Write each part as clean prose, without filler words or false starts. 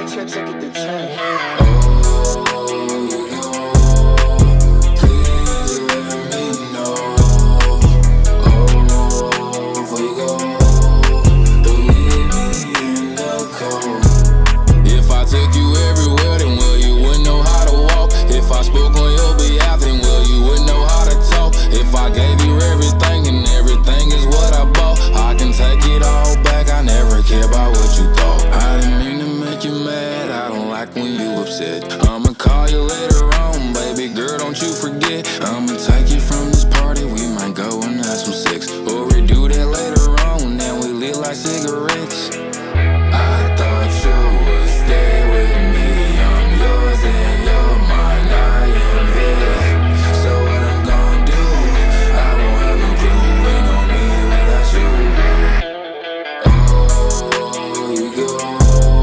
trips, I get the check. I'ma call you later on, baby girl, don't you forget. I'ma take you from this party, we might go and have some sex. Or we do that later on, then we lit like cigarettes. I thought you would stay with me, I'm yours and you're mine, I am it. So what I'm gonna do, I won't have no clue, ain't no me without you. Oh, you go.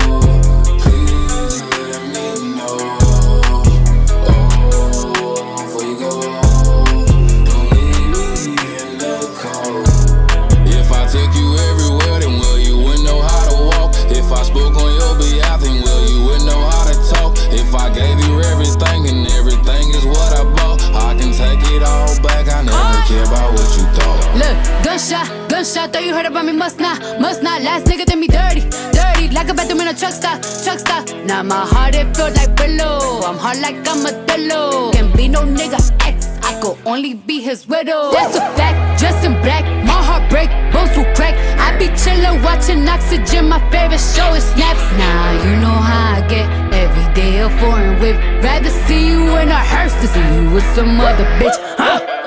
Gunshot, thought you heard about me, must not. Last nigga did me dirty, like a bathroom in a truck stop. Now my heart, it feels like pillow. I'm hard like I'm a dillo. Can't be no nigga ex, I could only be his widow. That's a fact, dressed in black, my heart break, bones will crack. I be chillin', watching Oxygen, my favorite show is Snaps. Nah, you know how I get, every day a foreign whip. Rather see you in a hearse than see you with some other bitch, huh?